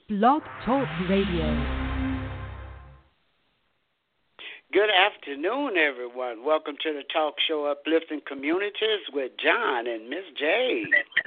Blog Talk Radio. Good afternoon, everyone. Welcome to the talk show Uplifting Communities with John and Miss J.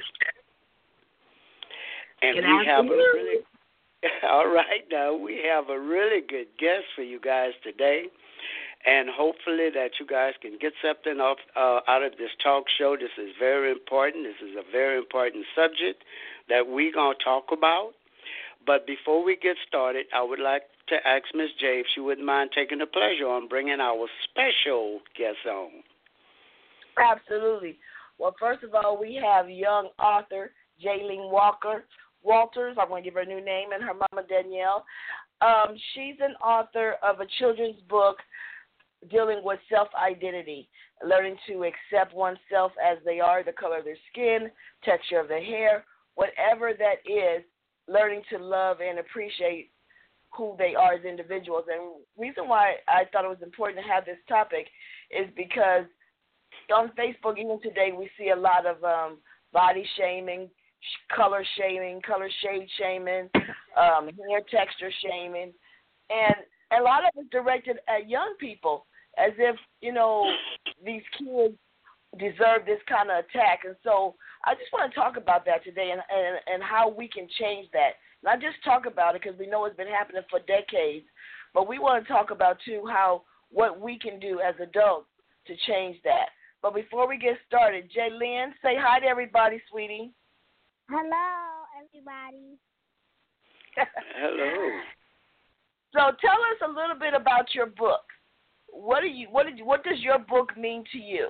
And Good we have afternoon. all right now, we have a really good guest for you guys today. And hopefully that you guys can get something out of this talk show. This is very important. This is a very important subject that we're going to talk about. But before we get started, I would like to ask Miss J if she wouldn't mind taking the pleasure on bringing our special guest on. Absolutely. Well, first of all, we have young author Jaylene Walters. I'm going to give her a new name, and her mama Danielle. She's an author of a children's book dealing with self-identity, learning to accept oneself as they are, the color of their skin, texture of their hair, whatever that is, learning to love and appreciate who they are as individuals. And the reason why I thought it was important to have this topic is because on Facebook, even today, we see a lot of body shaming, color shade shaming, hair texture shaming, and a lot of it directed at young people as if, you know, these kids deserve this kind of attack. And so I just want to talk about that today and how we can change that. Not just talk about it because we know it's been happening for decades, but we want to talk about, too, what we can do as adults to change that. But before we get started, Jaylene, say hi to everybody, sweetie. Hello, everybody. Hello. So tell us a little bit about your book. What does your book mean to you?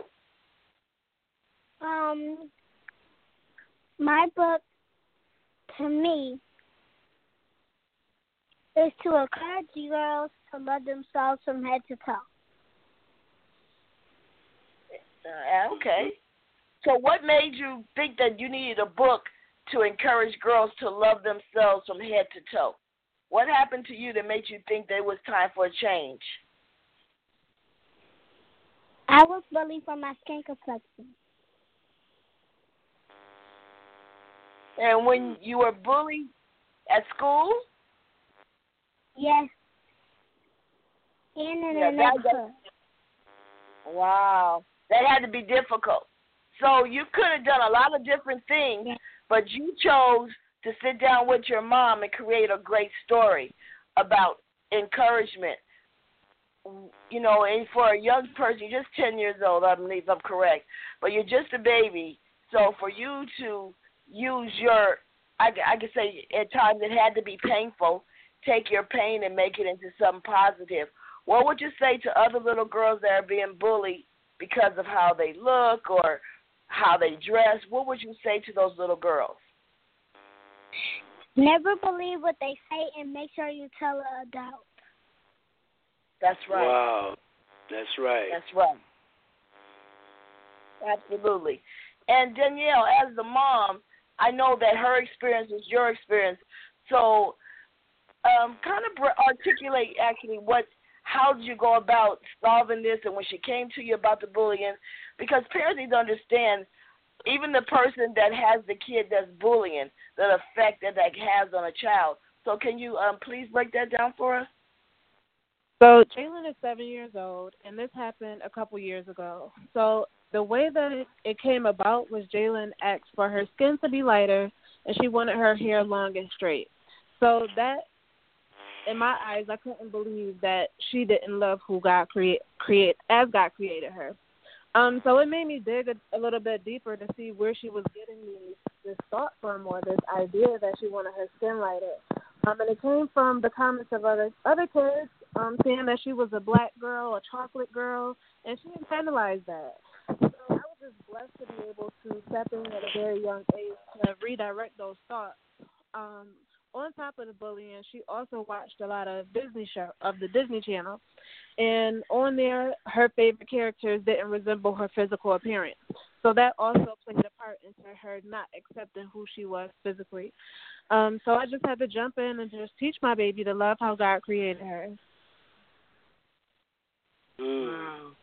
My book, to me, is to encourage girls to love themselves from head to toe. Okay. So what made you think that you needed a book to encourage girls to love themselves from head to toe? What happened to you that made you think that it was time for a change? I was bullied for my skin complexion. And when you were bullied at school? Yes. And in the neighborhood. Wow. That had to be difficult. So you could have done a lot of different things, but you chose to sit down with your mom and create a great story about encouragement. You know, and for a young person, you're just 10 years old, I believe I'm correct, but you're just a baby. So for you to use your, I could say at times it had to be painful, take your pain and make it into something positive. What would you say to other little girls that are being bullied because of how they look or how they dress? What would you say to those little girls? Never believe what they say and make sure you tell an adult. That's right. Wow. That's right. That's right. Absolutely. And Danielle, as the mom, I know that her experience is your experience. So kind of articulate actually how did you go about solving this, and when she came to you about the bullying, because parents need to understand even the person that has the kid that's bullying, the effect that has on a child. So can you please break that down for us? So Jaylene is 7 years old, and this happened a couple years ago. So the way that it came about was Jaylene asked for her skin to be lighter, and she wanted her hair long and straight. So that, in my eyes, I couldn't believe that she didn't love who God as God created her. So it made me dig a little bit deeper to see where she was getting this thought from, or this idea that she wanted her skin lighter. And it came from the comments of other kids saying that she was a black girl, a chocolate girl, and she internalized that. So I was just blessed to be able to step in at a very young age to redirect those thoughts. On top of the bullying, she also watched a lot of the Disney Channel. And on there, her favorite characters didn't resemble her physical appearance. So that also played a part into her not accepting who she was physically. So I just had to jump in and just teach my baby to love how God created her. Wow.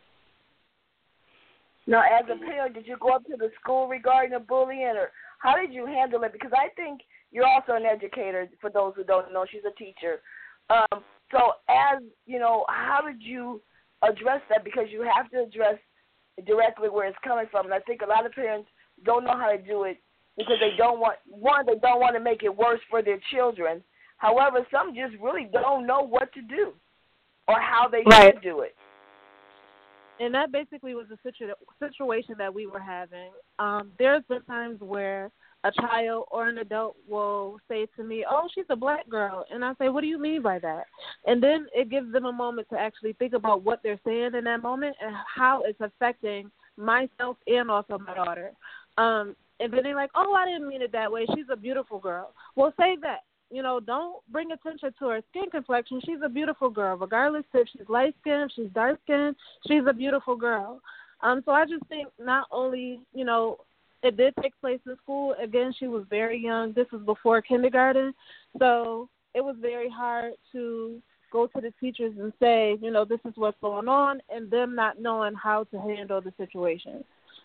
Now, as a parent, did you go up to the school regarding the bullying, or how did you handle it? Because I think you're also an educator. For those who don't know, she's a teacher. So as you know, how did you address that? Because you have to address directly where it's coming from. And I think a lot of parents don't know how to do it because they don't want to make it worse for their children. However, some just really don't know what to do or how they should do it. And that basically was the situation that we were having. There's been times where a child or an adult will say to me, "Oh, she's a black girl." And I say, "What do you mean by that?" And then it gives them a moment to actually think about what they're saying in that moment and how it's affecting myself and also my daughter. And then they're like, "Oh, I didn't mean it that way. She's a beautiful girl." Well, say that. You know, don't bring attention to her skin complexion. She's a beautiful girl. Regardless if she's light-skinned, she's dark-skinned, she's a beautiful girl. So I just think not only, you know, it did take place in school. Again, she was very young. This was before kindergarten. So it was very hard to go to the teachers and say, you know, this is what's going on, and them not knowing how to handle the situation.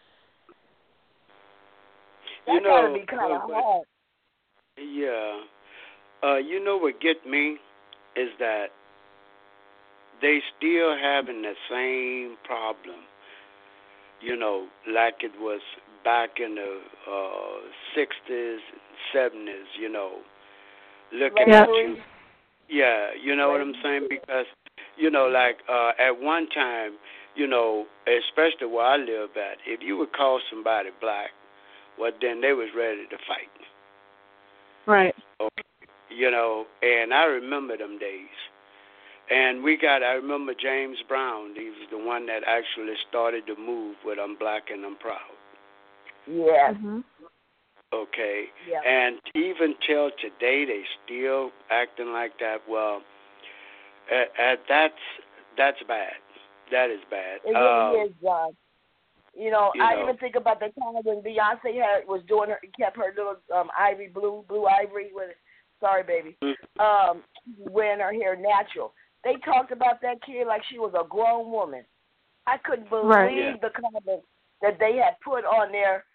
That gotta be kind of hard. Yeah. You know what get me is that they still having the same problem, you know, like it was back in the 60s, 70s, you know, looking at you. Yeah, you know what I'm saying? Because, you know, like at one time, you know, especially where I live at, if you would call somebody black, well, then they was ready to fight. Right. Okay. You know, and I remember them days. And I remember James Brown. He was the one that actually started the move with I'm Black and I'm Proud. Yeah. Mm-hmm. Okay. Yeah. And even till today, they still acting like that. Well, that's bad. That is bad. It really is, John. You know, I even think about the time when Beyonce kept her little blue ivory with it. Sorry, baby. Wearing her hair natural. They talked about that kid like she was a grown woman. I couldn't believe the comments that they had put on there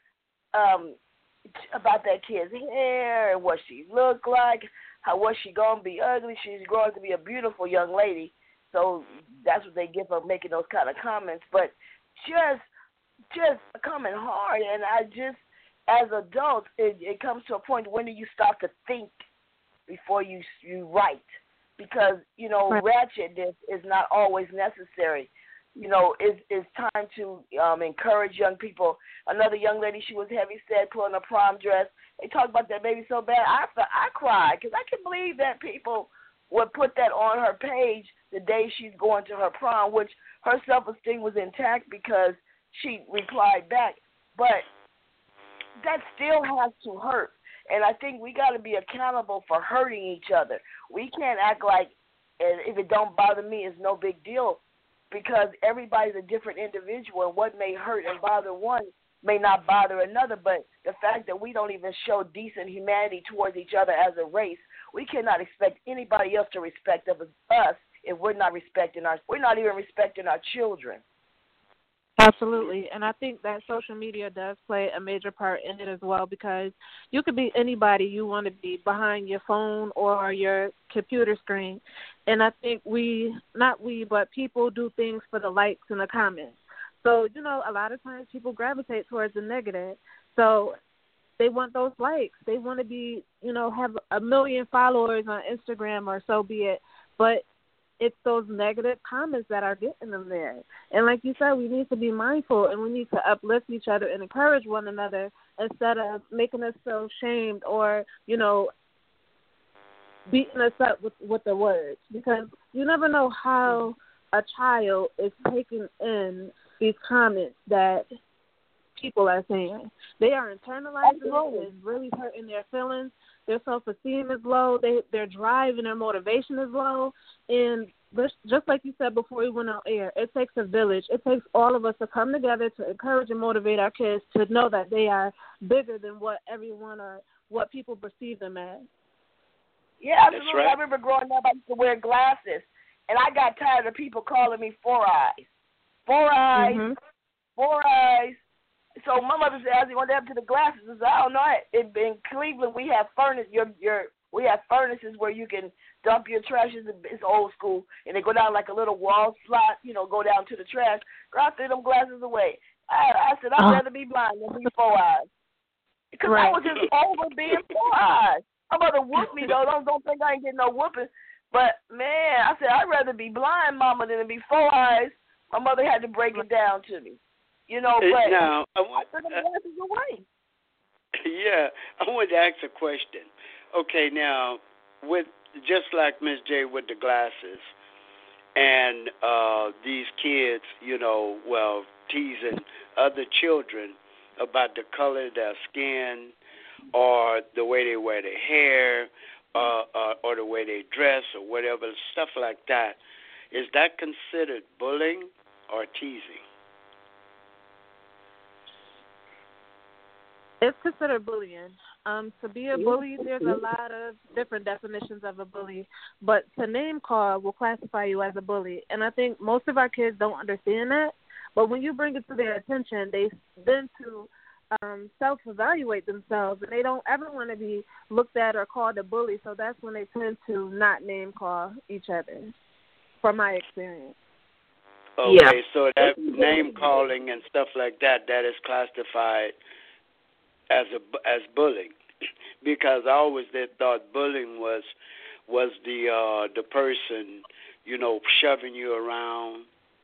about that kid's hair and what she looked like, how was she going to be ugly. She's growing to be a beautiful young lady. So that's what they get for making those kind of comments. But just coming hard. And I just, as adults, it comes to a point, when do you start to think before you write? Because, you know, ratchetness is not always necessary. You know, it's time to encourage young people. Another young lady, she was heavy set, pulling a prom dress. They talked about that baby so bad, I cried, because I can believe that people would put that on her page the day she's going to her prom, which her self-esteem was intact because she replied back. But that still has to hurt. And I think we got to be accountable for hurting each other. We can't act like if it don't bother me, it's no big deal, because everybody's a different individual, and what may hurt and bother one may not bother another. But the fact that we don't even show decent humanity towards each other as a race, we cannot expect anybody else to respect us if we're not even respecting our children. Absolutely. And I think that social media does play a major part in it as well, because you could be anybody you want to be behind your phone or your computer screen. And I think but people do things for the likes and the comments. So, you know, a lot of times people gravitate towards the negative. So they want those likes. They want to be, you know, have 1 million followers on Instagram or so be it. But it's those negative comments that are getting them there. And like you said, we need to be mindful, and we need to uplift each other and encourage one another instead of making us feel shamed or, you know, beating us up with the words. Because you never know how a child is taking in these comments that people are saying. They are internalizing it and really hurting their feelings. Their self-esteem is low. Their drive and their motivation is low. And just like you said before we went on air, it takes a village. It takes all of us to come together to encourage and motivate our kids to know that they are bigger than what everyone or what people perceive them as. Yeah, absolutely. Right. I remember growing up, I used to wear glasses, and I got tired of people calling me Four Eyes. Four Eyes, 4 Eyes. So my mother said, "As you went up to the glasses." I said, "I don't know. In Cleveland, we have we have furnaces where you can dump your trash. It's old school, and they go down like a little wall slot. Go down to the trash. Girl, I threw them glasses away. I said, I'd rather be blind than be four eyes, because I was just over being four eyes. My mother whooped me though. Don't think I ain't getting no whooping. But man, I said I'd rather be blind, Mama, than to be four eyes. My mother had to break it down to me. But now, I took the glasses away. Yeah, I wanted to ask a question. Okay, now, with just like Miss J with the glasses, and these kids, teasing other children about the color of their skin, or the way they wear their hair, or the way they dress, or whatever, stuff like that. Is that considered bullying or teasing? It's considered bullying. To be a bully, there's a lot of different definitions of a bully, but to name call will classify you as a bully. And I think most of our kids don't understand that. But when you bring it to their attention, they tend to self-evaluate themselves, and they don't ever want to be looked at or called a bully. So that's when they tend to not name call each other, from my experience. Okay, so that name calling and stuff like that is classified as bullying, because I always thought bullying was the person shoving you around,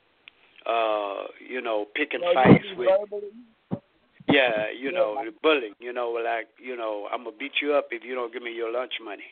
picking fights with. Yeah, bullying. I'm gonna beat you up if you don't give me your lunch money.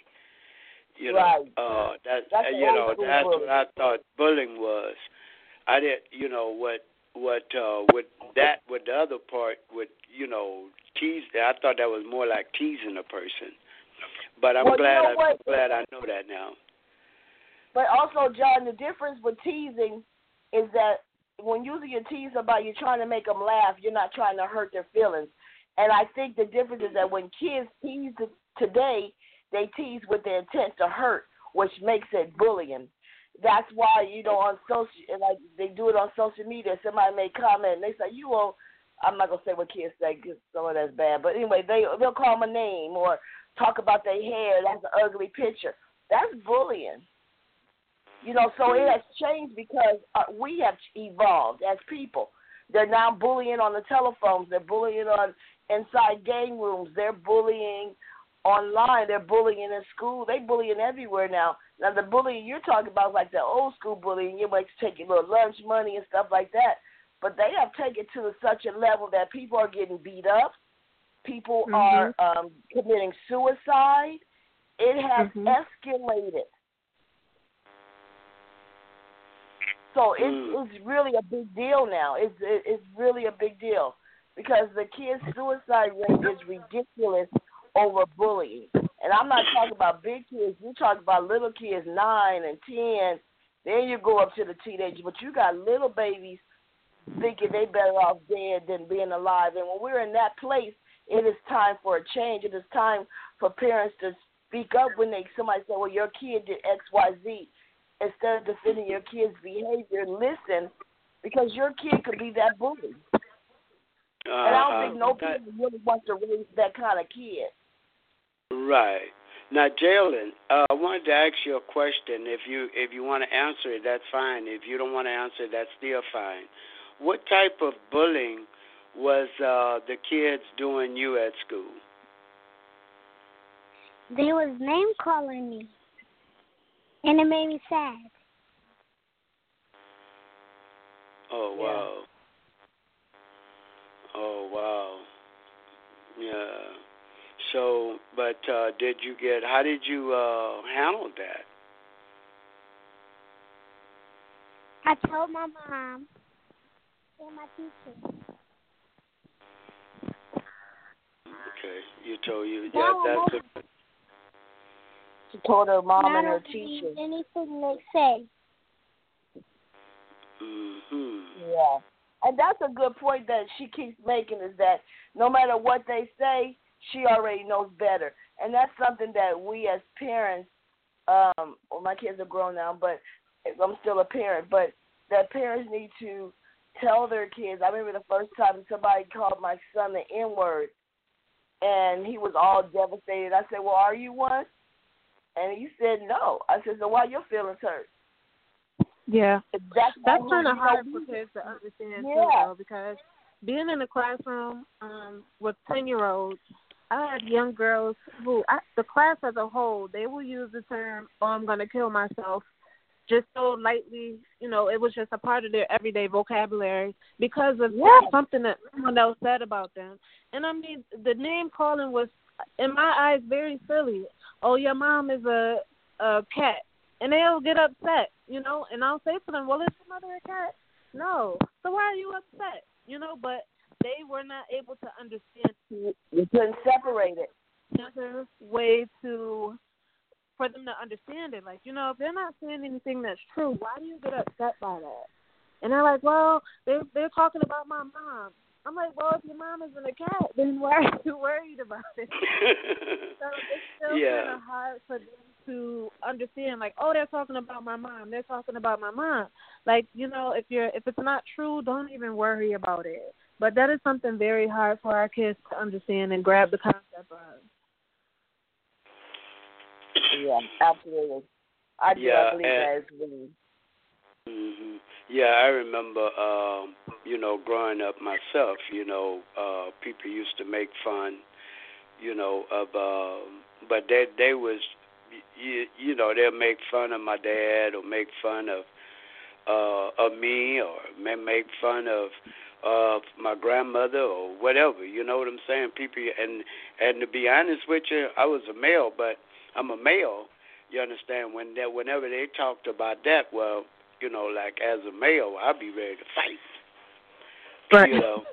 That's what I thought bullying was. I didn't, what with the other part with tease. I thought that was more like teasing a person. But I'm glad I know that now. But also, John, the difference with teasing is that when using your tease about you're trying to make them laugh, you're not trying to hurt their feelings. And I think the difference is that when kids tease today, they tease with the intent to hurt, which makes it bullying. That's why, on they do it on social media. Somebody may comment and they say, I'm not going to say what kids say because some of that's bad. But anyway, they'll call them a name or talk about their hair. That's an ugly picture. That's bullying. So it has changed because we have evolved as people. They're now bullying on the telephones. They're bullying on inside gang rooms. They're bullying online. They're bullying in school. They're bullying everywhere now. Now, the bullying you're talking about is like the old school bullying. You might take your little lunch money and stuff like that. But they have taken it to such a level that people are getting beat up. People are committing suicide. It has escalated. So it's really a big deal now. It's really a big deal because the kids' suicide rate is ridiculous over bullying. And I'm not talking about big kids. You're talking about little kids, 9 and 10. Then you go up to the teenagers. But you got little babies thinking they better off dead than being alive. And when we're in that place, it is time for a change. It is time for parents to speak up when somebody say, well, your kid did X, Y, Z. Instead of defending your kid's behavior, listen, because your kid could be that bully. And I don't think no parent really wants to raise that kind of kid. Right. Now, Jalen, I wanted to ask you a question. If you want to answer it, that's fine. If you don't want to answer it, that's still fine. What type of bullying was the kids doing you at school? They was name calling me. And it made me sad. Oh, wow. Yeah. Oh, wow. Yeah. So, but how did you handle that? I told my mom and my teacher. Okay. You told you. Yeah, that's a... She told her mom and her teacher. Anything they say. Yeah. And that's a good point that she keeps making is that no matter what they say, she already knows better. And that's something that we as parents, well, my kids are grown now, but I'm still a parent, but that parents need to tell their kids. I remember the first time somebody called my son the N-word, and he was all devastated. I said, well, are you one? And he said, no. I said, so why your feelings hurt? Yeah. That's kind of hard know, for kids to understand, yeah. too, though, because being in the classroom with 10-year-olds, I had young girls who, the class as a whole, they will use the term, oh, I'm going to kill myself, just so lightly, you know, it was just a part of their everyday vocabulary because of something that someone else said about them. And, I mean, the name calling was, in my eyes, very silly. Oh, your mom is a cat. And they'll get upset, you know, and I'll say to them, well, is your mother a cat? No. So why are you upset? You know, but they were not able to understand. You couldn't separate it. Another way for them to understand it. Like, you know, if they're not saying anything that's true, why do you get upset by that? And they're like, well, they're talking about my mom. I'm like, well, if your mom isn't a cat, then why are you worried about it? So it's still kind of hard for them to understand, like, oh, they're talking about my mom. They're talking about my mom. Like, you know, if it's not true, don't even worry about it. But that is something very hard for our kids to understand and grab the concept of. Yeah, absolutely. I believe that as well. Mm-hmm. Yeah, I remember, you know, growing up myself, you know, people used to make fun, you know, of, but they was, you know, they'll make fun of my dad or make fun of me or make fun of my grandmother or whatever, you know what I'm saying? People, and to be honest with you, I was a male, but I'm a male, you understand, whenever they talked about that, well, you know, like as a male, I'll be ready to fight. Right. You know,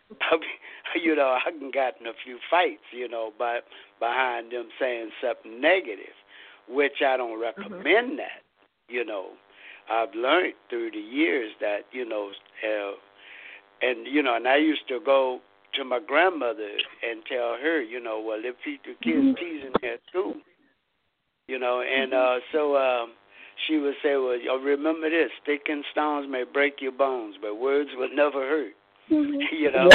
I can gotten a few fights, you know, but behind them saying something negative, which I don't recommend that. You know, I've learned through the years that, you know, and you know, and I used to go to my grandmother and tell her, you know, well, if the kids teasing her too, you know, and so. She would say, well, remember this, stick and stones may break your bones, but words will never hurt. You know?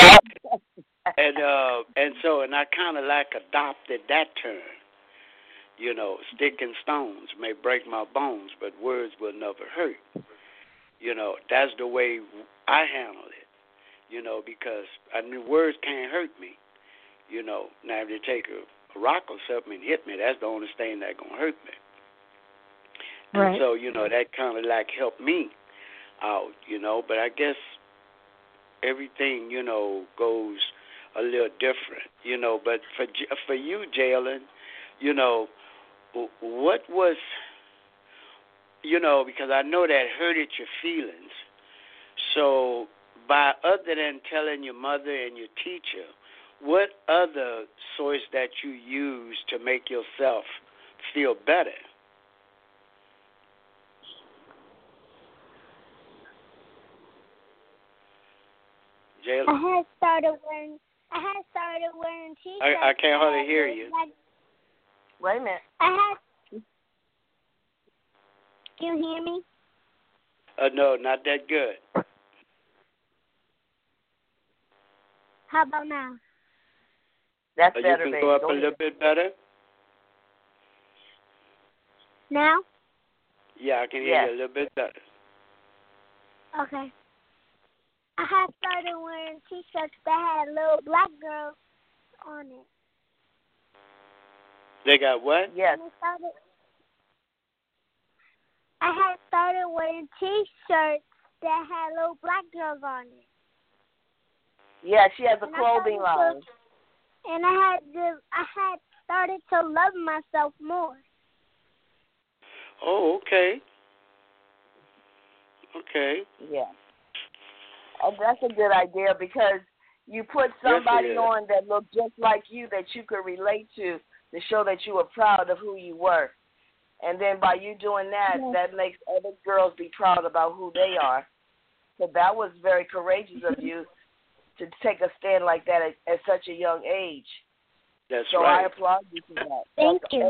And I kind of like adopted that term. You know, stick and stones may break my bones, but words will never hurt. You know, that's the way I handle it, you know, because I knew words can't hurt me. You know, now if they take a rock or something and hit me, that's the only thing that's going to hurt me. And so, you know, that kind of like helped me out, you know. But I guess everything, you know, goes a little different, you know. But for you, Jalen, you know, what was, you know, because I know that hurted your feelings. So by other than telling your mother and your teacher, what other source that you use to make yourself feel better? Jalen? I had started wearing t-shirts. I can't hardly hear you. Wait a minute. Can you hear me? No, not that good. How about now? That's better, you can baby. go up a little bit better? Now? Yeah, I can hear you a little bit better. Okay. I had started wearing t-shirts that had little black girls on it. They got what? Yes. I had started wearing t-shirts that had little black girls on it. Yeah, she has a clothing line. And I had started to love myself more. Oh, okay. Okay. Yeah. And that's a good idea because you put somebody on that looked just like you that you could relate to show that you were proud of who you were. And then by you doing that, that makes other girls be proud about who they are. So that was very courageous of you to take a stand like that at such a young age. That's so right. So I applaud you for that. Thank you.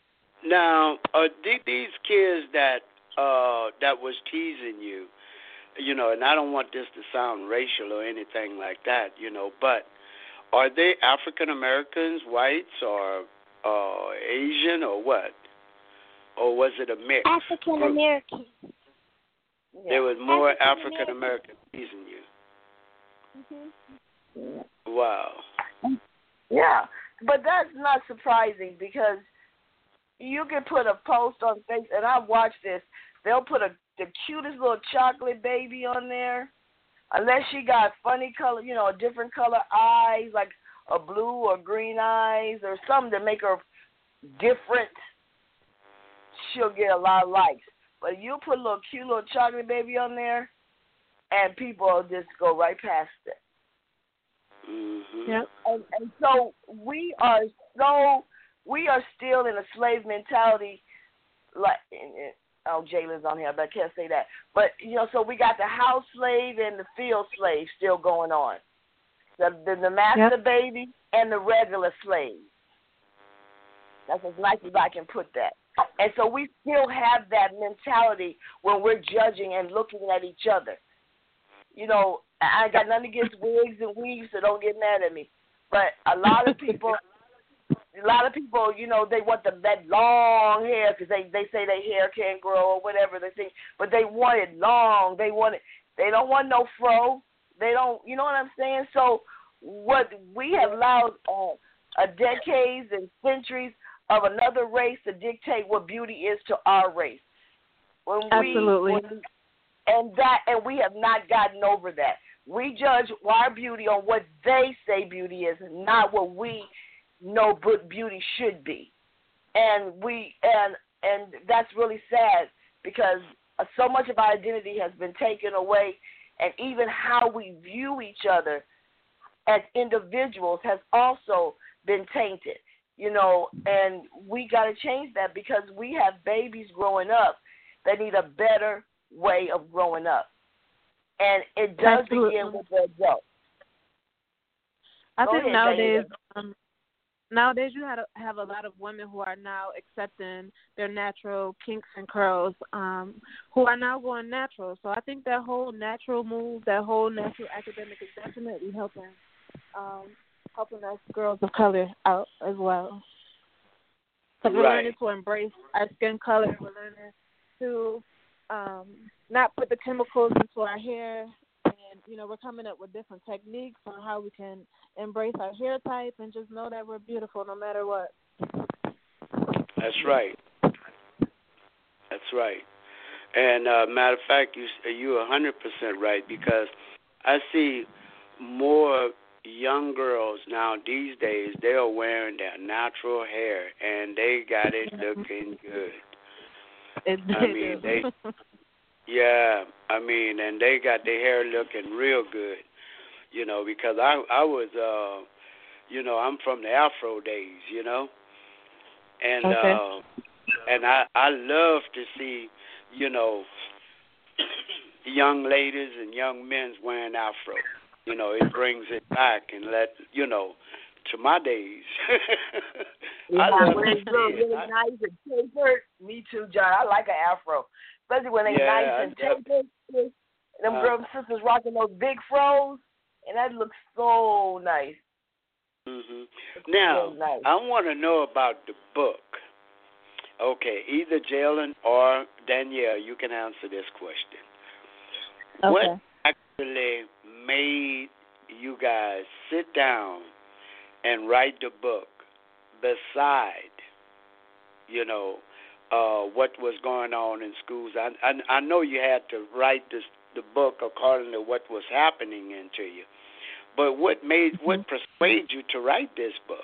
Now, these kids that was teasing you, and I don't want this to sound racial or anything like that, but are they African Americans, whites, or Asian, or what? Or was it a mix? African American. There was more African American than you. Wow. Yeah, but that's not surprising because you can put a post on Facebook, and I've watched this. They'll put the cutest little chocolate baby on there, unless she got funny color, a different color eyes, like a blue or green eyes or something to make her different. She'll get a lot of likes. But you put a cute little chocolate baby on there, and people will just go right past it. Mm-hmm. Yep. And so we are still in a slave mentality. Like, Jalen's on here, but I can't say that. But so we got the house slave and the field slave still going on. The master baby and the regular slave. That's as nice as I can put that. And so we still have that mentality when we're judging and looking at each other. I got nothing against wigs and weaves, so don't get mad at me. But a lot of people, they want that long hair because they say their hair can't grow or whatever they think. But they want it long. They don't want no fro. They don't. You know what I'm saying? So what we have allowed decades and centuries of another race to dictate what beauty is to our race. Absolutely. And we have not gotten over that. We judge our beauty on what they say beauty is, not what we know beauty should be. And that's really sad because so much of our identity has been taken away, and even how we view each other as individuals has also been tainted. And we got to change that because we have babies growing up that need a better way of growing up. And it does begin with the adults. I think nowadays you have a lot of women who are now accepting their natural kinks and curls, who are now going natural. So I think that whole natural move, that whole natural academic is definitely helping us girls of color out as well. Because we're learning to embrace our skin color. We're learning to not put the chemicals into our hair. And, we're coming up with different techniques on how we can embrace our hair type and just know that we're beautiful no matter what. That's right. That's right. And matter of fact, you're 100% right because I see more young girls now these days, they are wearing their natural hair and they got it looking good. And they got their hair looking real good, because I was, I'm from the Afro days, and and I love to see, young ladies and young men wearing Afro. It brings it back and to my days. I love when it's really nice and tapered. Me too, John. I like an Afro. Especially when they nice and tapered. Them girls and sisters rocking those big fros, and that looks so nice. Mm-hmm. Now, so nice. I want to know about the book. Okay, either Jalen or Danielle, you can answer this question. Okay. What actually made you guys sit down and write the book beside, what was going on in schools? I know you had to write the book according to what was happening into you, but what persuaded you to write this book?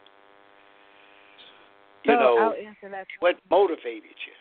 I'll answer that. What motivated you?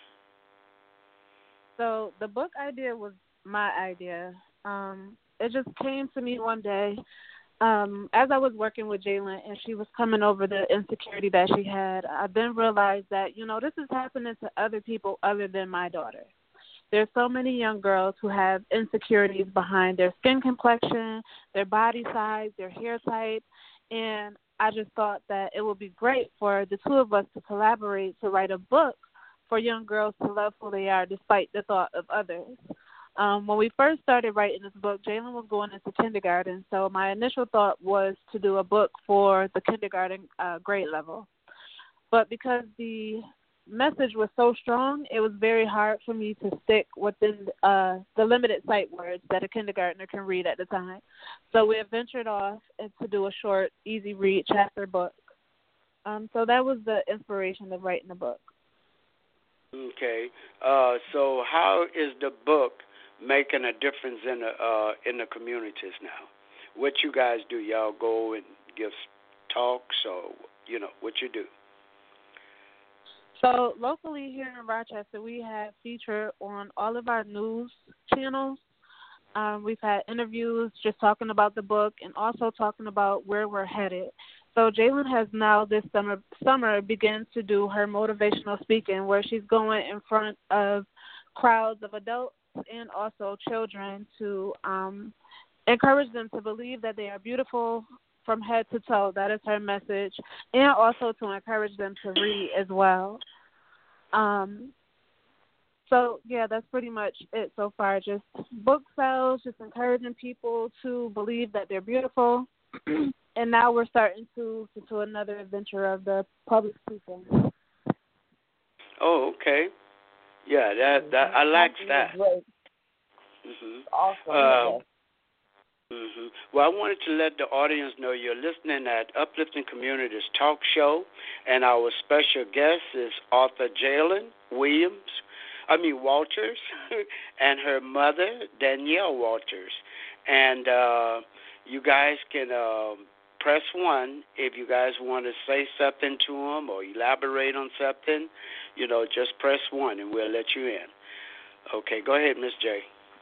So the book idea was my idea. It just came to me one day as I was working with Jalen and she was coming over the insecurity that she had. I then realized that, this is happening to other people other than my daughter. There's so many young girls who have insecurities behind their skin complexion, their body size, their hair type, and I just thought that it would be great for the two of us to collaborate to write a book for young girls to love who they are despite the thought of others. When we first started writing this book, Jalen was going into kindergarten, so my initial thought was to do a book for the kindergarten grade level. But because the message was so strong, it was very hard for me to stick within the limited sight words that a kindergartner can read at the time. So we ventured off to do a short, easy read chapter book. So that was the inspiration of writing the book. Okay. So how is the book making a difference in the communities now? What you guys do? Y'all go and give talks, or what you do? So locally here in Rochester, we have featured on all of our news channels. We've had interviews just talking about the book and also talking about where we're headed. So Jalen has now this summer begun to do her motivational speaking, where she's going in front of crowds of adults and also children to encourage them to believe that they are beautiful from head to toe. That is her message, and also to encourage them to read as well. So, yeah, that's pretty much it so far. Just book sales, just encouraging people to believe that they're beautiful. And now we're starting to another adventure of the public speaking. Oh, okay. Yeah, that I like that. Awesome. Well, I wanted to let the audience know you're listening at Uplifting Communities Talk Show, and our special guest is author Jalen Walters, and her mother, Danielle Walters. And you guys can press 1 if you guys want to say something to them or elaborate on something. Just press 1 and we'll let you in. Okay, go ahead, Miss J.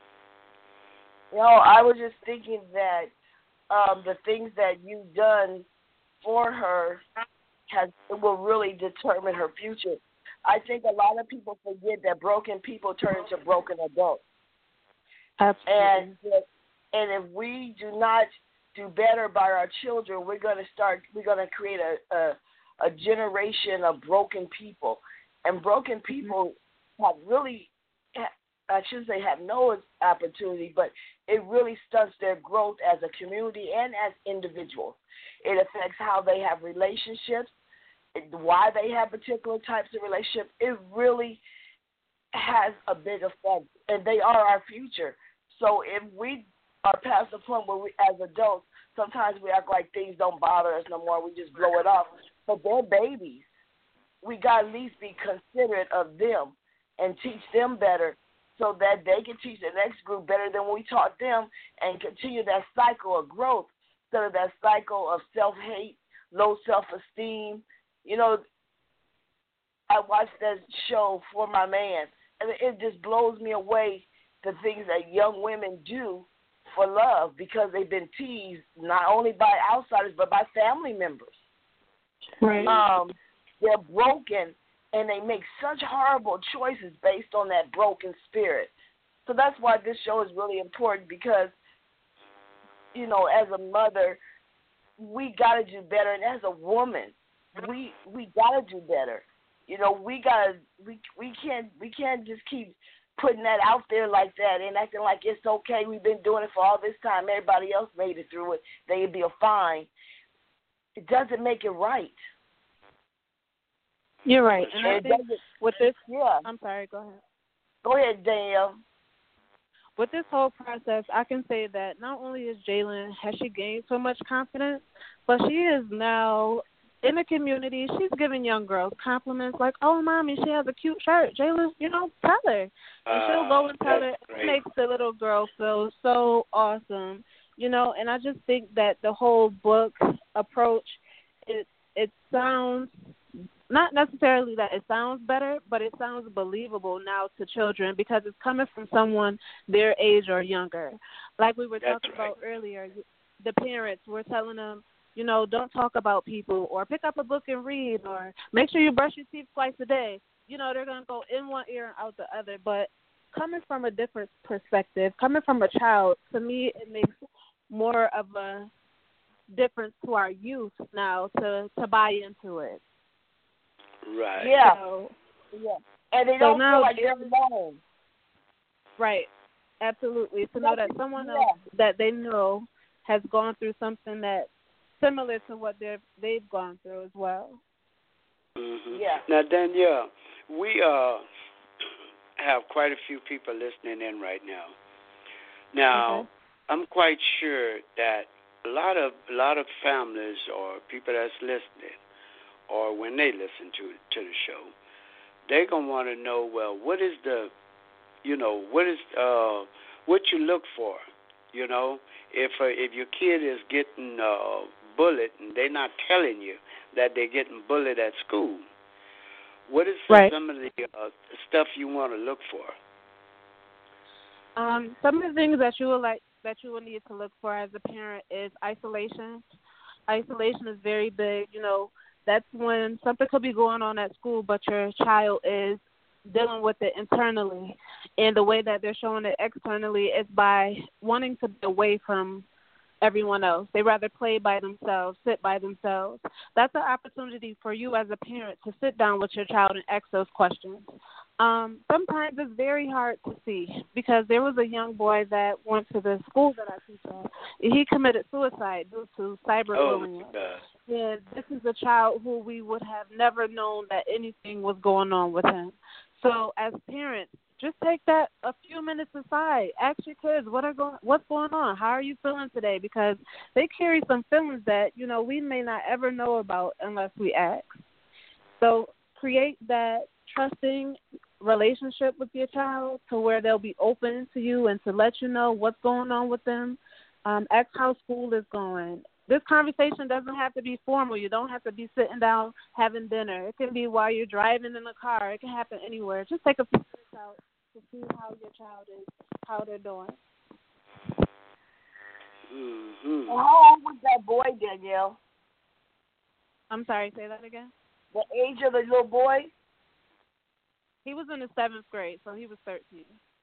I was just thinking that the things that you've done for her will really determine her future. I think a lot of people forget that broken people turn into broken adults. Absolutely. And if we do not do better by our children, we're going to create a generation of broken people. And broken people have really, I shouldn't say have no opportunity, but it really stunts their growth as a community and as individuals. It affects how they have relationships, why they have particular types of relationships. It really has a big effect, and they are our future. So if we are past the point where we, as adults, sometimes we act like things don't bother us no more, we just blow it off. But they're babies. We got to at least be considerate of them and teach them better, so that they can teach the next group better than we taught them, and continue that cycle of growth instead of that cycle of self-hate, low self-esteem. I watched that show For My Man, and it just blows me away, the things that young women do for love, because they've been teased not only by outsiders but by family members. Right. They're broken, and they make such horrible choices based on that broken spirit. So that's why this show is really important, because, as a mother, we got to do better. And as a woman, we got to do better. We can't just keep putting that out there like that and acting like it's okay. We've been doing it for all this time. Everybody else made it through it. They'd be fine. It doesn't make it right. You're right. And I think with this, I'm sorry, go ahead. Go ahead, Danielle. With this whole process, I can say that not only is Jalen, has she gained so much confidence, but she is now in the community. She's giving young girls compliments like, "Oh, Mommy, she has a cute shirt. Jalen, tell her." And she'll go and tell her. It makes the little girl feel so awesome, And I just think that the whole book approach, it sounds, not necessarily that it sounds better, but it sounds believable now to children, because it's coming from someone their age or younger. Like we were talking about earlier, the parents were telling them, don't talk about people, or pick up a book and read, or make sure you brush your teeth twice a day. They're going to go in one ear and out the other. But coming from a different perspective, coming from a child, to me, it makes more of a difference to our youth now to buy into it. Right. Yeah. And they don't feel like they're alone. Right. Absolutely. To know that someone else that they know has gone through something that's similar to what they've gone through as well. Mm-hmm. Yeah. Now, Danielle, we have quite a few people listening in right now. Now, I'm quite sure that a lot of families or people that's listening, or when they listen to the show, they're gonna want to know, well, what is what you look for, if your kid is getting bullied and they're not telling you that they're getting bullied at school, what is some of the stuff you want to look for? Some of the things that you will need to look for as a parent is isolation. Isolation is very big. That's when something could be going on at school, but your child is dealing with it internally. And the way that they're showing it externally is by wanting to be away from everyone else. They rather play by themselves, sit by themselves. That's an opportunity for you as a parent to sit down with your child and ask those questions. Sometimes it's very hard to see because there was a young boy that went to the school that I teach at. He committed suicide due to cyberbullying. And this is a child who we would have never known that anything was going on with him. So as parents, just take that a few minutes aside. Ask your kids what's going on. How are you feeling today? Because they carry some feelings that we may not ever know about unless we ask. So create that trusting relationship with your child to where they'll be open to you and to let you know what's going on with them. Ask how school is going. This conversation doesn't have to be formal. You don't have to be sitting down having dinner. It can be while you're driving in the car. It can happen anywhere. Just take a few minutes out to see how your child is, how they're doing. Mm-hmm. Well, how old was that boy, Danielle? I'm sorry, say that again? The age of the little boy? He was in the 7th grade, so he was 13.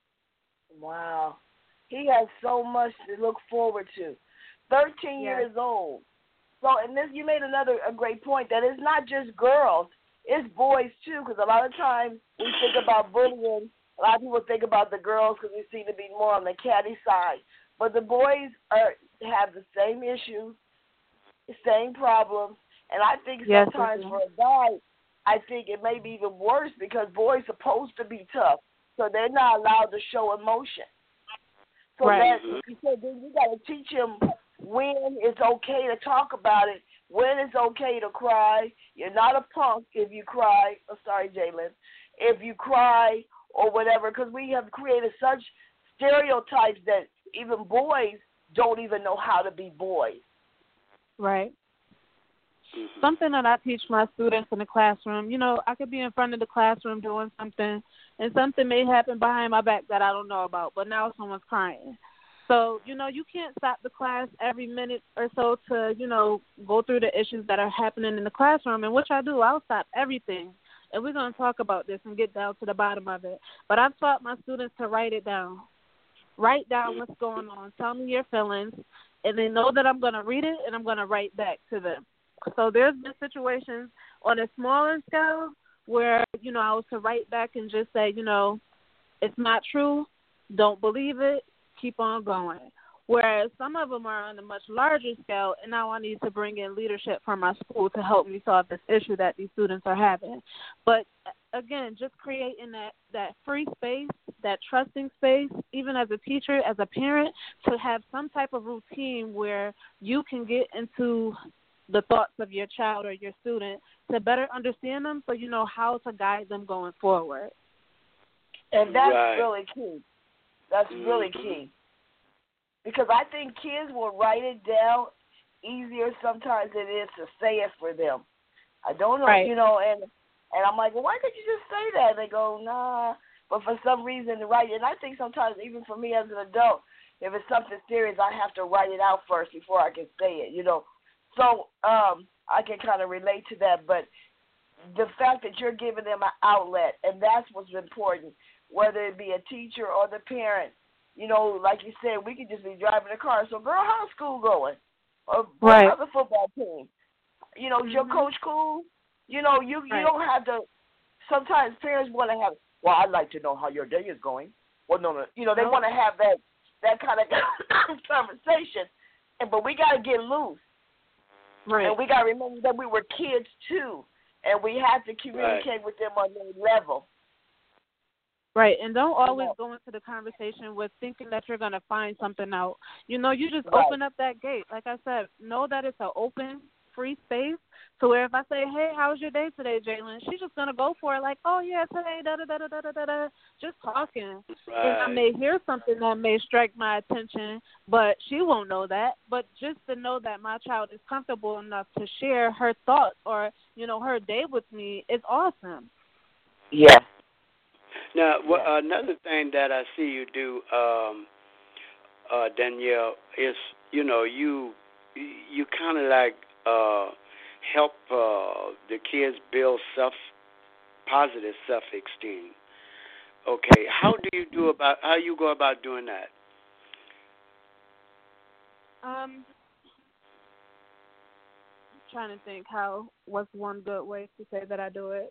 Wow. He has so much to look forward to. 13 years old. So, and this, you made a great point, that it's not just girls, it's boys too, because a lot of times we think about bullying, a lot of people think about the girls because we seem to be more on the catty side. But the boys have the same issues, the same problems, and I think sometimes for a guy, I think it may be even worse because boys are supposed to be tough, so they're not allowed to show emotion. So that you said, then you got to teach them when it's okay to talk about it, when it's okay to cry. You're not a punk if you cry. Oh, sorry, Jalen. If you cry or whatever, because we have created such stereotypes that even boys don't even know how to be boys. Right. Something that I teach my students in the classroom, I could be in front of the classroom doing something, and something may happen behind my back that I don't know about, but now someone's crying. So, you can't stop the class every minute or so to, go through the issues that are happening in the classroom, and which I do. I'll stop everything, and we're going to talk about this and get down to the bottom of it. But I've taught my students to write it down. Write down what's going on. Tell me your feelings, and they know that I'm going to read it and I'm going to write back to them. So there's been situations on a smaller scale where, I was to write back and just say, it's not true, don't believe it, keep on going. Whereas some of them are on a much larger scale, and now I need to bring in leadership from my school to help me solve this issue that these students are having. But, again, just creating that free space, that trusting space, even as a teacher, as a parent, to have some type of routine where you can get into the thoughts of your child or your student to better understand them so you know how to guide them going forward. And that's really key. That's really key. Because I think kids will write it down easier sometimes than it is to say it for them. I don't know, and I'm like, well, why could you just say that? And they go, nah. But for some reason, to write it, and I think sometimes even for me as an adult, if it's something serious, I have to write it out first before I can say it, So I can kind of relate to that. But the fact that you're giving them an outlet, and that's what's important, whether it be a teacher or the parent, like you said, we could just be driving the car. So, girl, how's school going? Or how's the football team? Is your coach cool? You don't have to. Sometimes parents want to have, well, I'd like to know how your day is going. Well, no. They want to have that kind of conversation, but we got to get loose. Right. And we got to remember that we were kids too, and we had to communicate with them on their level. Right, and don't always go into the conversation with thinking that you're going to find something out. You just open up that gate. Like I said, know that it's an open, free space. So where if I say, hey, how was your day today, Jalen? She's just going to go for it like, oh, yeah, today, da-da-da-da-da-da-da, just talking. Right. And I may hear something that may strike my attention, but she won't know that. But just to know that my child is comfortable enough to share her thoughts or, her day with me is awesome. Yeah. Now, another thing that I see you do, Danielle, is you kind of like help the kids build positive self-esteem. Okay, how you go about doing that? Trying to think what's one good way to say that I do it.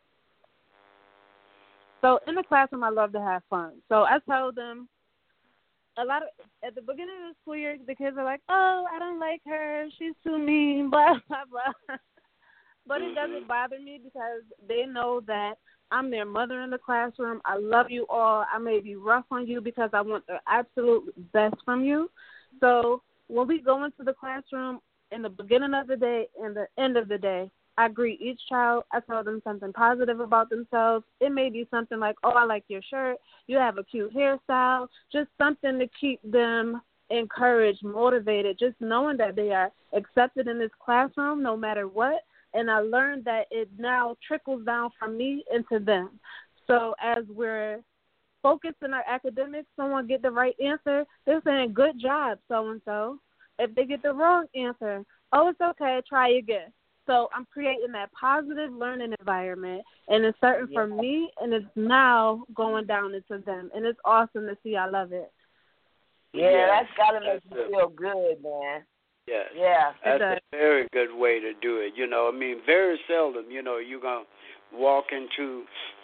So in the classroom, I love to have fun. So I tell them at the beginning of the school year, the kids are like, oh, I don't like her. She's too mean, blah, blah, blah. But it doesn't bother me because they know that I'm their mother in the classroom. I love you all. I may be rough on you because I want the absolute best from you. So when we go into the classroom in the beginning of the day and the end of the day, I greet each child. I tell them something positive about themselves. It may be something like, oh, I like your shirt. You have a cute hairstyle. Just something to keep them encouraged, motivated, just knowing that they are accepted in this classroom no matter what. And I learned that it now trickles down from me into them. So as we're focused in our academics, someone get the right answer, they're saying, good job, so-and-so. If they get the wrong answer, oh, it's okay, try again. So I'm creating that positive learning environment, and it's starting from me, and it's now going down into them. And it's awesome to see. I love it. Yeah, that's got to make you feel good, man. Yes. Yeah. That's a very good way to do it. Very seldom, you're going to walk into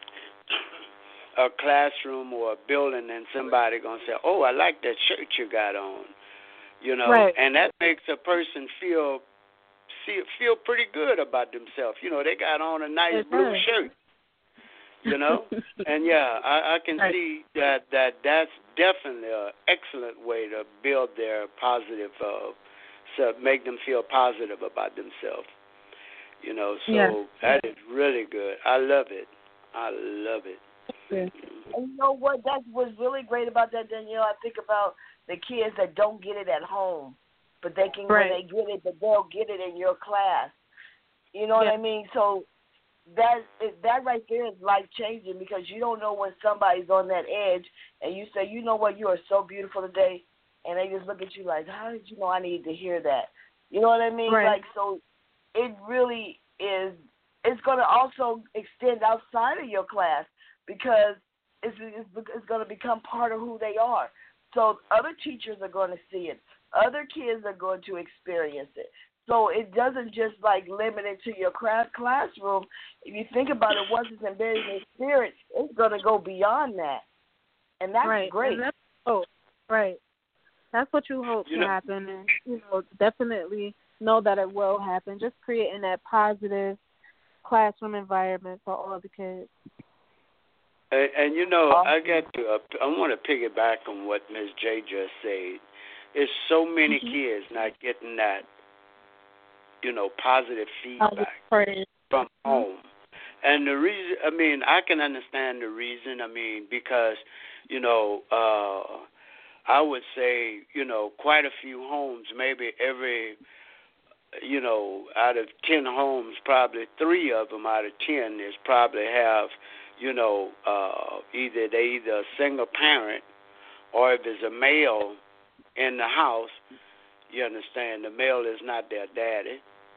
a classroom or a building and somebody going to say, oh, I like that shirt you got on. Right. And that makes a person feel pretty good about themselves. They got on a nice blue shirt, and I can see that that's definitely an excellent way to build their positive, make them feel positive about themselves. So that is really good. I love it. And you know what? That's what's really great about that, Danielle. I think about the kids that don't get it at home. But they can, when they get it, but they'll get it in your class. You know what I mean? So that right there is life-changing because you don't know when somebody's on that edge and you say, you know what, you are so beautiful today, and they just look at you like, how did you know I needed to hear that? You know what I mean? Right. So it really is, it's going to also extend outside of your class because it's going to become part of who they are. So other teachers are going to see it. Other kids are going to experience it. So it doesn't just limit it to your classroom. If you think about it, once it's embedded in spirit, it's going to go beyond that. And that's great. And that's what you hope to happen. And, definitely know that it will happen. Just creating that positive classroom environment for all the kids. And I want to piggyback on what Ms. J just said. There's so many kids not getting that, positive feedback from home. And the reason, I can understand the reason, because, I would say, quite a few homes, maybe every, out of 10 homes, probably 3 of them out of 10 is probably have, either a single parent or if it's a male in the house, you understand, the male is not their daddy,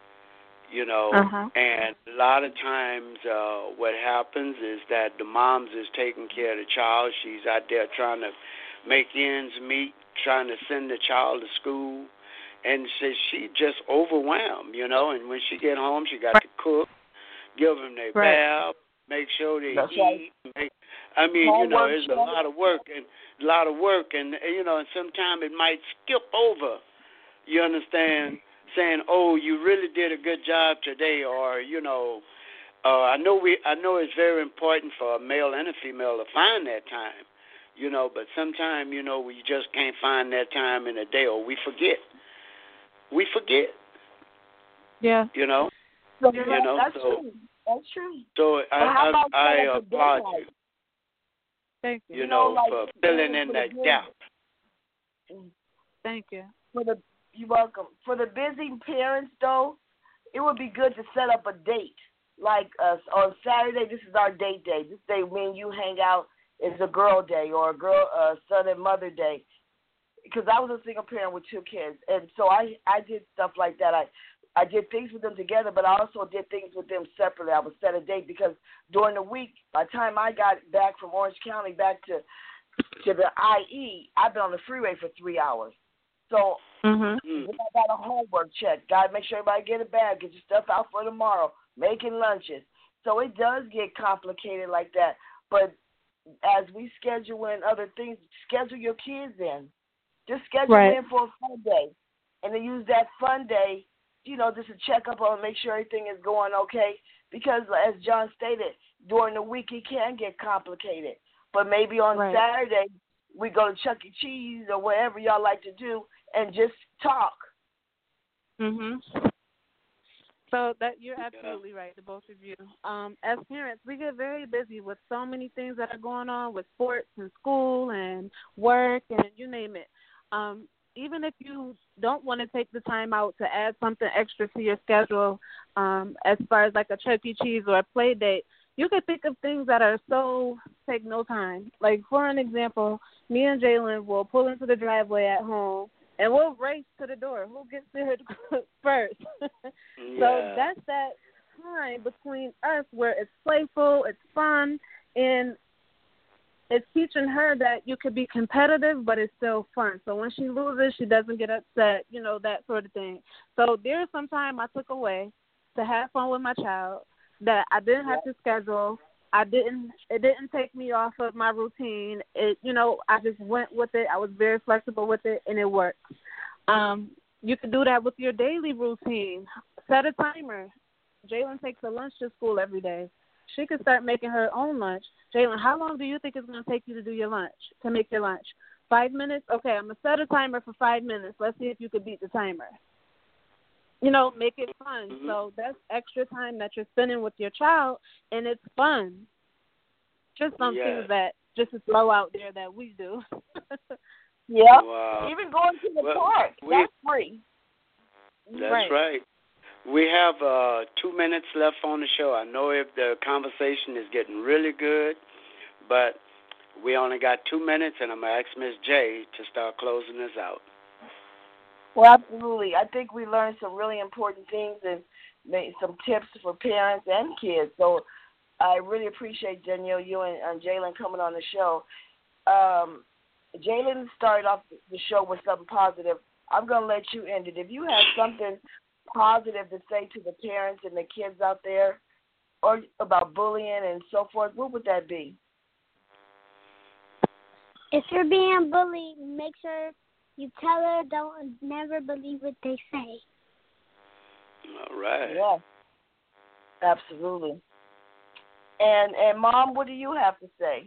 and a lot of times what happens is that the mom's is taking care of the child. She's out there trying to make ends meet, trying to send the child to school, and she just overwhelmed, and when she get home, she got to cook, give them their bath, make sure they That's eat. right. I mean, Homework, it's a lot of work and and sometimes it might skip over. You understand? Saying, "Oh, you really did a good job today," or I know it's very important for a male and a female to find that time. But sometimes we just can't find that time in a day, or we forget. We forget. Yeah. So, that's true. That's true. So I applaud you. Thank you. For filling in that gap. Thank you. You're welcome. For the busy parents, though, it would be good to set up a date. Like on Saturday, this is our date day. This day, when you hang out, is a girl day or a girl son and mother day. Because I was a single parent with 2 kids, and so I did stuff like that. I did things with them together, but I also did things with them separately. I would set a date because during the week, by the time I got back from Orange County back to the IE, I've been on the freeway for 3 hours. So I got a homework check. Got to make sure everybody get a bag, get your stuff out for tomorrow, making lunches. So it does get complicated like that. But as we schedule in other things, schedule your kids in. Just schedule in for a fun day. And then use that fun day, just to check up on, make sure everything is going okay. Because as John stated, during the week it can get complicated. But maybe on Saturday we go to Chuck E. Cheese or wherever y'all like to do and just talk. So that you're absolutely right, the both of you. As parents, we get very busy with so many things that are going on with sports and school and work and you name it. Even if you don't want to take the time out to add something extra to your schedule, as far as like a Chuck E. Cheese or a play date, you can think of things that are take no time. Like, for an example, me and Jalen will pull into the driveway at home, and we'll race to the door. Who gets there first? So that's that time between us where it's playful, it's fun, and it's teaching her that you could be competitive, but it's still fun. So when she loses, she doesn't get upset, that sort of thing. So there's some time I took away to have fun with my child that I didn't have to schedule. It didn't take me off of my routine. I just went with it. I was very flexible with it, and it worked. You can do that with your daily routine. Set a timer. Jalen takes her lunch to school every day. She can start making her own lunch. Jalen, how long do you think it's going to take you to do your lunch, to make your lunch? 5 minutes? Okay, I'm going to set a timer for 5 minutes. Let's see if you can beat the timer. Make it fun. So that's extra time that you're spending with your child, and it's fun. Just some things that just to throw out there that we do. Wow. Even going to the park, that's free. That's right. We have 2 minutes left on the show. I know if the conversation is getting really good, but we only got 2 minutes, and I'm going to ask Ms. J to start closing us out. Well, absolutely. I think we learned some really important things and made some tips for parents and kids. So I really appreciate, Danielle, you and Jalen coming on the show. Jalen started off the show with something positive. I'm going to let you end it. If you have something positive to say to the parents and the kids out there or about bullying and so forth, what would that be? If you're being bullied, make sure you tell her, never believe what they say. All right. Yeah, absolutely. And Mom, what do you have to say?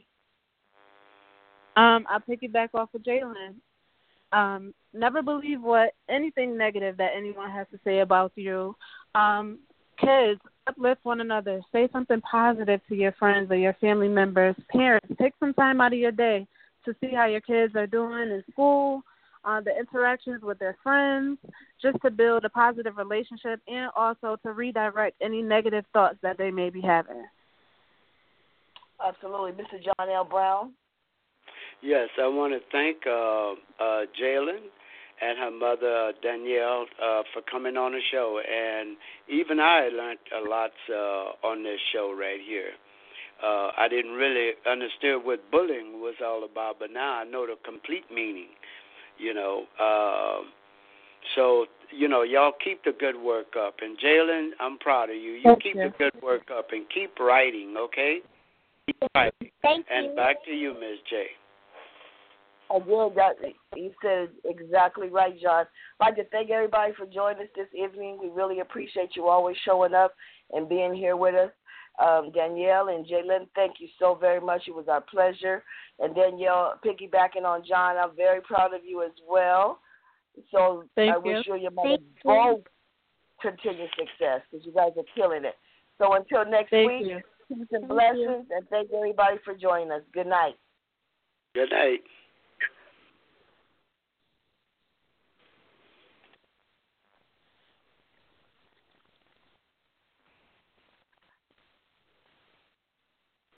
I'll piggyback off of Jalen. Never believe anything negative that anyone has to say about you. Kids, uplift one another. Say something positive to your friends or your family members. Parents, take some time out of your day to see how your kids are doing in school, the interactions with their friends, just to build a positive relationship and also to redirect any negative thoughts that they may be having. Absolutely. Mr. John L. Brown? Yes, I want to thank Jalen and her mother, Danielle, for coming on the show. And even I learned a lot on this show right here. I didn't really understand what bullying was all about, but now I know the complete meaning, So y'all keep the good work up. And Jalen, I'm proud of you. You keep the good work up and keep writing, okay? Keep writing. Thank and you. back to you, Ms. J. Again, you said exactly right, John. I'd like to thank everybody for joining us this evening. We really appreciate you always showing up and being here with us. Danielle and Jalen, thank you so very much. It was our pleasure. And Danielle, piggybacking on John, I'm very proud of you as well. So I wish you and your mother both continued success because you guys are killing it. So until next week, peace and blessings, and thank everybody for joining us. Good night. Good night.